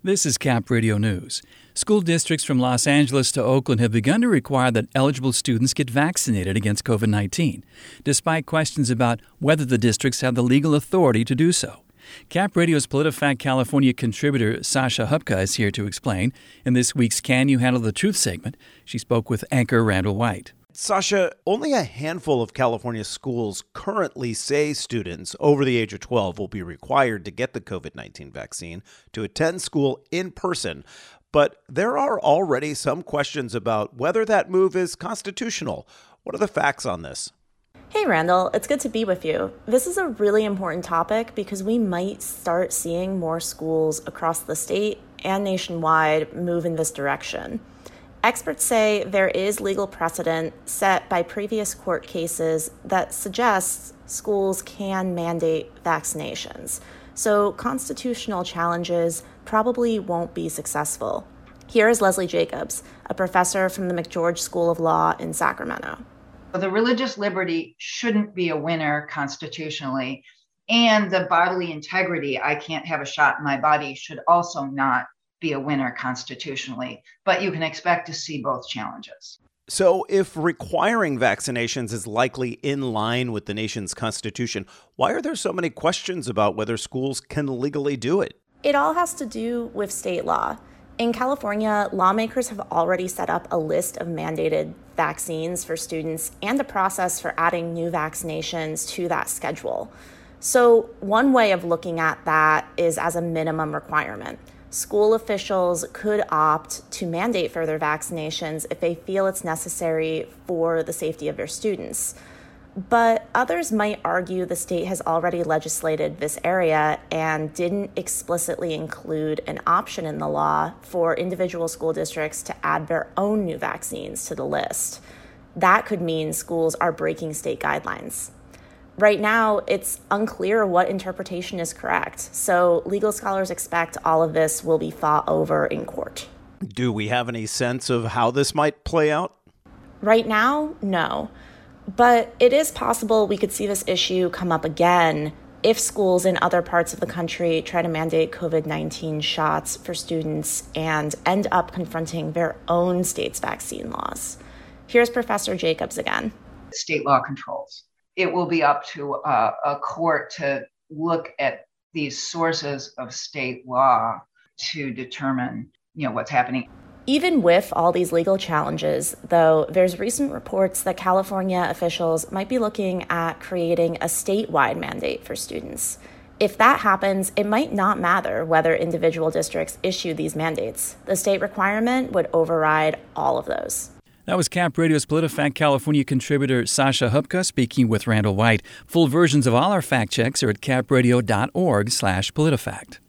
This is Cap Radio News. School districts from Los Angeles to Oakland have begun to require that eligible students get vaccinated against COVID-19, despite questions about whether the districts have the legal authority to do so. Cap Radio's PolitiFact California contributor Sasha Hupka is here to explain. In this week's Can You Handle the Truth segment, she spoke with anchor Randall White. Sasha, only a handful of California schools currently say students over the age of 12 will be required to get the COVID-19 vaccine to attend school in person. But there are already some questions about whether that move is constitutional. What are the facts on this? Hey, Randall, it's good to be with you. This is a really important topic because we might start seeing more schools across the state and nationwide move in this direction. Experts say there is legal precedent set by previous court cases that suggests schools can mandate vaccinations. So constitutional challenges probably won't be successful. Here is Leslie Jacobs, a professor from the McGeorge School of Law in Sacramento. The religious liberty shouldn't be a winner constitutionally, and the bodily integrity, I can't have a shot in my body, should also not be a winner constitutionally, but you can expect to see both challenges. So if requiring vaccinations is likely in line with the nation's constitution, why are there so many questions about whether schools can legally do it? It all has to do with state law. In California, lawmakers have already set up a list of mandated vaccines for students and a process for adding new vaccinations to that schedule. So one way of looking at that is as a minimum requirement. School officials could opt to mandate further vaccinations if they feel it's necessary for the safety of their students. But others might argue the state has already legislated this area and didn't explicitly include an option in the law for individual school districts to add their own new vaccines to the list. That could mean schools are breaking state guidelines. Right now, it's unclear what interpretation is correct, so legal scholars expect all of this will be fought over in court. Do we have any sense of how this might play out? Right now, no. But it is possible we could see this issue come up again if schools in other parts of the country try to mandate COVID-19 shots for students and end up confronting their own state's vaccine laws. Here's Professor Jacobs again. State law controls. It will be up to a court to look at these sources of state law to determine, what's happening. Even with all these legal challenges, though, there's recent reports that California officials might be looking at creating a statewide mandate for students. If that happens, it might not matter whether individual districts issue these mandates. The state requirement would override all of those. That was Cap Radio's PolitiFact California contributor Sasha Hupka speaking with Randall White. Full versions of all our fact checks are at capradio.org/PolitiFact.